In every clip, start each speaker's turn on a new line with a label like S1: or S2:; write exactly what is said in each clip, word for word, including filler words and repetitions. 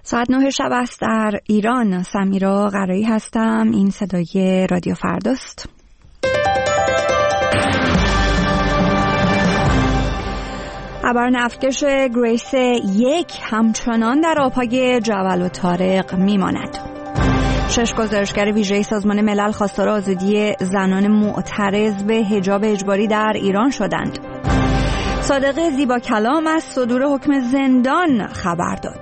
S1: ساعت نه شب است در ایران. سمیرا قرایی هستم. این صدای رادیو فرداست. خبر نفتکش گریس یک همچنان در آبهای جبل الطارق میماند. شش گزارشگر ویژه سازمان ملل خواستار آزادی زنان معترض به حجاب اجباری در ایران شدند. صادق زیبا کلام از صدور حکم زندان خبر داد.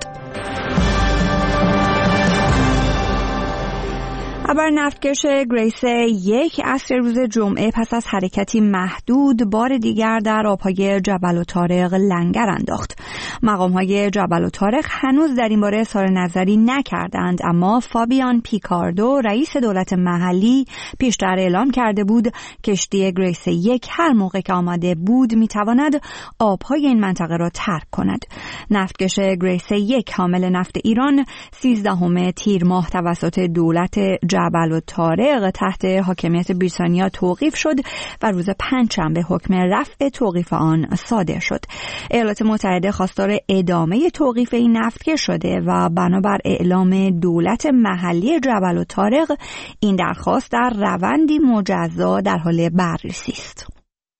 S1: خبر نفتکش گریس یک عصر روز جمعه پس از حرکتی محدود بار دیگر در آبهای جبل الطارق لنگر انداخت. مقام‌های جبل الطارق هنوز در این باره اظهار نظری نکردند، اما فابیان پیکاردو رئیس دولت محلی پیشتر اعلام کرده بود کشتی گریس یک هر موقع که آماده بود میتواند آبهای این منطقه را ترک کند. نفتکش گریس یک حامل نفت ایران سیزدهم تیر ماه توسط دولت جبل الطارق تحت حاکمیت بریتانیا توقیف شد و روز پنجشنبه حکم رفع توقیف آن صادر شد. ایالات متحده خواستار ادامه توقیف این نفتکش شده و بنابر اعلام دولت محلی جبل الطارق این درخواست در روندی مجزا در حال بررسی است.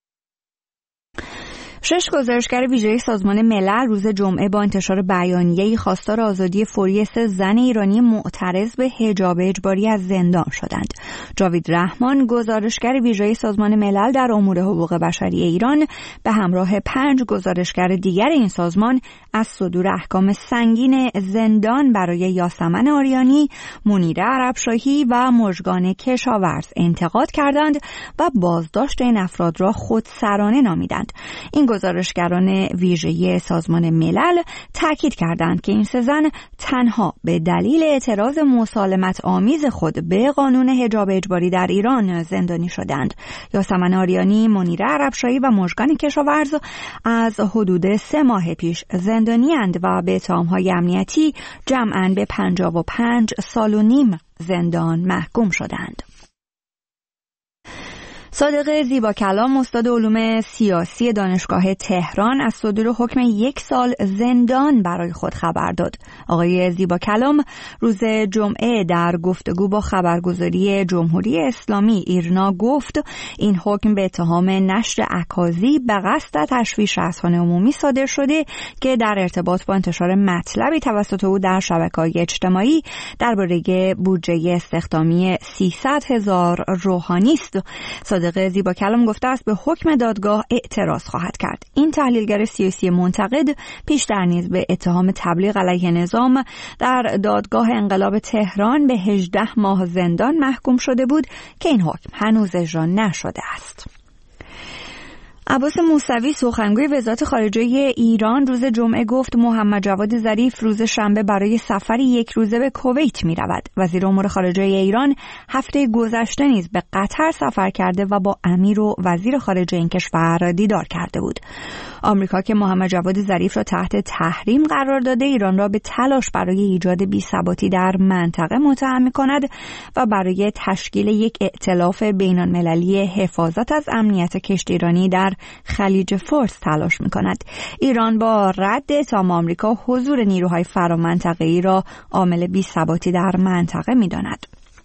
S1: شش گزارشگر ویژه سازمان ملل روز جمعه با انتشار بیانیه‌ای خواستار آزادی فوری سه زن ایرانی معترض به حجاب اجباری از زندان شدند. جاوید رحمان گزارشگر ویژه سازمان ملل در امور حقوق بشری ایران به همراه پنج گزارشگر دیگر این سازمان از صدور احکام سنگین زندان برای یاسمن آریانی، منیره عربشاهی و مژگان کشاورز انتقاد کردند و بازداشت این افراد را خودسرانه نامیدند. این گزارشگران ویژه سازمان ملل تاکید کردند که این سه زن تنها به دلیل اعتراض مسالمت آمیز خود به قانون حجاب اجباری در ایران زندانی شدند. یاسمن آریانی، منیره عربشاهی و مژگان کشاورز از حدود سه ماه پیش زندانی اند و به اتهام‌های امنیتی جمعاً به پنجاه و پنج سال و نیم زندان محکوم شدند. صادق زیبا کلام استاد علوم سیاسی دانشگاه تهران از صدور حکم یک سال زندان برای خود خبر داد. آقای زیبا کلام روز جمعه در گفتگو با خبرگزاری جمهوری اسلامی ایرنا گفت این حکم به اتهام نشر اکاذیب به قصد تشویش اذهان عمومی صادر شده که در ارتباط با انتشار مطلبی توسط او در شبکه‌های اجتماعی درباره بودجه استخدامی سیصد هزار روحانی است. صادق زیبا کلام گفته است به حکم دادگاه اعتراض خواهد کرد. این تحلیلگر سیاسی منتقد پیشتر نیز به اتهام تبلیغ علیه نظام در دادگاه انقلاب تهران به هجده ماه زندان محکوم شده بود که این حکم هنوز اجرا نشده است. عباس موسوی سخنگوی وزارت خارجه ایران روز جمعه گفت محمد جواد ظریف روز شنبه برای سفری یک روزه به کویت می رود. وزیر امور خارجه ایران هفته گذشته نیز به قطر سفر کرده و با امیر و وزیر خارجه این کشور دیدار کرده بود. آمریکا که محمد جواد ظریف را تحت تحریم قرار داده ایران را به تلاش برای ایجاد بی‌ثباتی در منطقه متهم می‌کند و برای تشکیل یک ائتلاف بین‌المللی حفاظت از امنیت کشتیرانی در خلیج فارس تلاش می‌کند. ایران با رد اتهام آمریکا حضور نیروهای فرامنطقه‌ای را عامل بی‌ثباتی در منطقه می‌داند.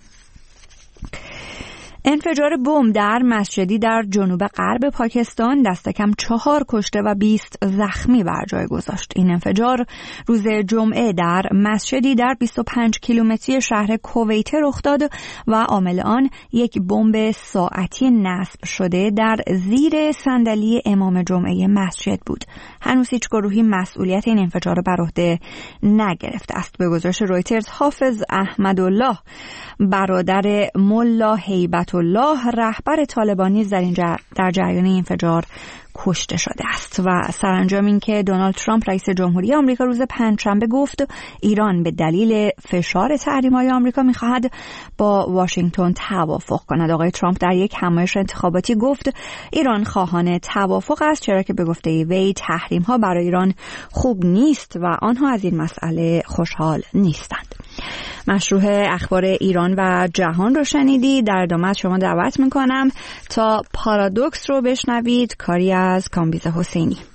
S1: انفجار بمب در مسجدی در جنوب غرب پاکستان دست کم چهار کشته و بیست زخمی بر جای گذاشت. این انفجار روز جمعه در مسجدی در بیست و پنج کیلومتری شهر کویت رخ داد و عامل آن یک بمب ساعتی نصب شده در زیر صندلی امام جمعه مسجد بود. هنوز هیچ گروهی مسئولیت این انفجار را بر عهده نگرفته است. به گزارش رویترز حافظ احمدالله برادر ملا هیبت الله رهبر طالبانی در این جر... در جریان این انفجار کشته شده است. و سرانجام این که دونالد ترامپ رئیس جمهوری آمریکا روز پنجشنبه گفت ایران به دلیل فشار تحریم‌های آمریکا می‌خواهد با واشنگتن توافق کند. آقای ترامپ در یک همایش انتخاباتی گفت ایران خواهان توافق است، چرا که به گفته وی تحریم‌ها برای ایران خوب نیست و آنها از این مسئله خوشحال نیستند. مشروع اخبار ایران و جهان رو شنیدید. در ادامه شما دعوت میکنم تا پارادوکس رو بشنوید، کاری از کامبیز حسینی.